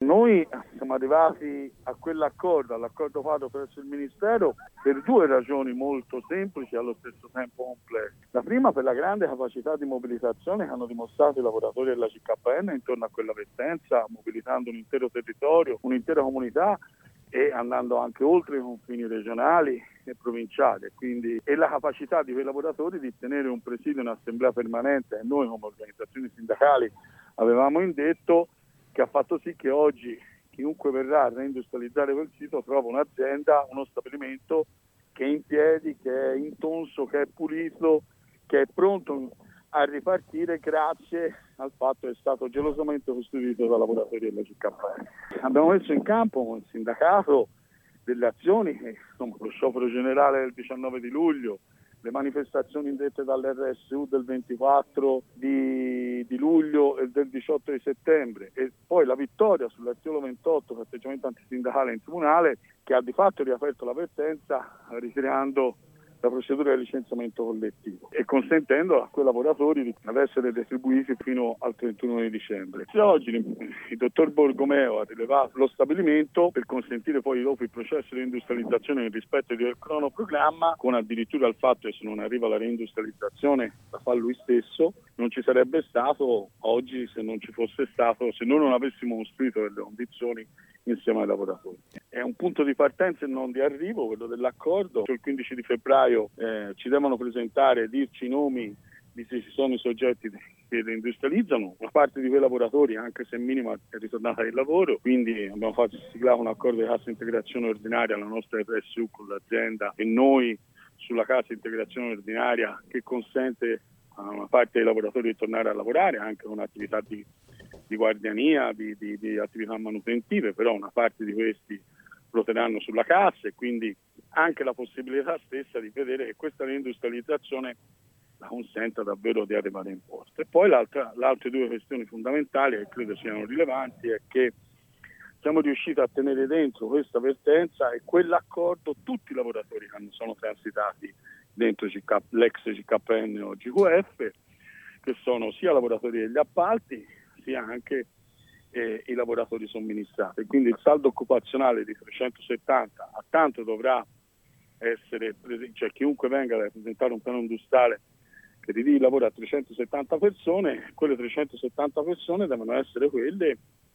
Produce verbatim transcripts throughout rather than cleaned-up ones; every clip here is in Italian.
noi siamo arrivati a quell'accordo, all'accordo fatto presso il Ministero, per due ragioni molto semplici e allo stesso tempo complesse. La prima, per la grande capacità di mobilitazione che hanno dimostrato i lavoratori della C K N intorno a quella vertenza, mobilitando un intero territorio, un'intera comunità e andando anche oltre i confini regionali e provinciali, quindi e la capacità di quei lavoratori di tenere un presidio in assemblea permanente, e noi come organizzazioni sindacali avevamo indetto, che ha fatto sì che oggi chiunque verrà a reindustrializzare quel sito trova un'azienda, uno stabilimento che è in piedi, che è intonso, che è pulito, che è pronto a ripartire grazie al fatto che è stato gelosamente costruito da lavoratori della C K N. Abbiamo messo in campo con il sindacato delle azioni, insomma, lo sciopero generale del diciannove di luglio, le manifestazioni indette dall'R S U del ventiquattro di, di luglio e del diciotto di settembre, e poi la vittoria sull'articolo ventotto, patteggiamento antisindacale in tribunale, che ha di fatto riaperto la vertenza ritirando la procedura di licenziamento collettivo e consentendo a quei lavoratori di essere retribuiti fino al trentuno di dicembre. Se oggi il dottor Borgomeo ha rilevato lo stabilimento per consentire poi dopo il processo di industrializzazione nel rispetto del cronoprogramma, con addirittura il fatto che se non arriva la reindustrializzazione la fa lui stesso, non ci sarebbe stato oggi se non ci fosse stato, se noi non avessimo costruito delle condizioni insieme ai lavoratori. È un punto di partenza e non di arrivo quello dell'accordo. Il quindici di febbraio eh, ci devono presentare e dirci i nomi di se ci sono i soggetti che reindustrializzano. Una parte di quei lavoratori, anche se minima, è ritornata al lavoro, quindi abbiamo fatto siglato un accordo di cassa integrazione ordinaria alla nostra R S U con l'azienda e noi sulla cassa integrazione ordinaria, che consente a una parte dei lavoratori di tornare a lavorare anche con attività di di guardiania, di, di, di attività manutentive, però una parte di questi ruoteranno sulla cassa e quindi anche la possibilità stessa di vedere che questa reindustrializzazione la consenta davvero di arrivare in porto. E poi l'altra, le altre due questioni fondamentali che credo siano rilevanti è che siamo riusciti a tenere dentro questa vertenza e quell'accordo tutti i lavoratori che sono transitati dentro C K, l'ex C K N o G Q F, che sono sia lavoratori degli appalti sia anche eh, i lavoratori somministrati. Quindi il saldo occupazionale di trecentosettanta a tanto dovrà essere, cioè chiunque venga a presentare un piano industriale che di lì lavora a trecentosettanta persone, quelle trecentosettanta persone devono essere quelle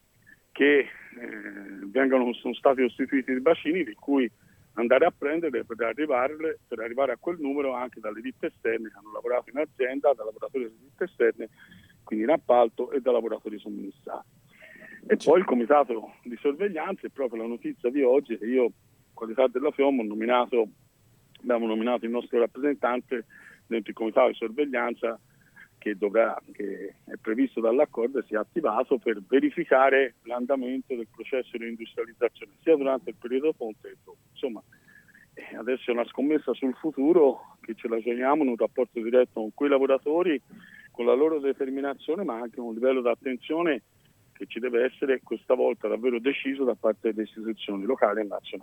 che eh, vengono, sono stati costituiti i bacini di cui andare a prendere per arrivare, per arrivare a quel numero anche dalle ditte esterne che hanno lavorato in azienda, da lavoratori delle ditte esterne, quindi in appalto, e da lavoratori somministrati. E poi il comitato di sorveglianza, è proprio la notizia di oggi che io, in qualità della F I O M, ho nominato, abbiamo nominato il nostro rappresentante dentro il comitato di sorveglianza che, dovrà, che è previsto dall'accordo e si è attivato per verificare l'andamento del processo di industrializzazione sia durante il periodo ponte che dopo. Insomma, adesso è una scommessa sul futuro che ce la giochiamo in un rapporto diretto con quei lavoratori, con la loro determinazione, ma anche un livello di attenzione che ci deve essere questa volta davvero deciso da parte delle istituzioni locali e nazionali.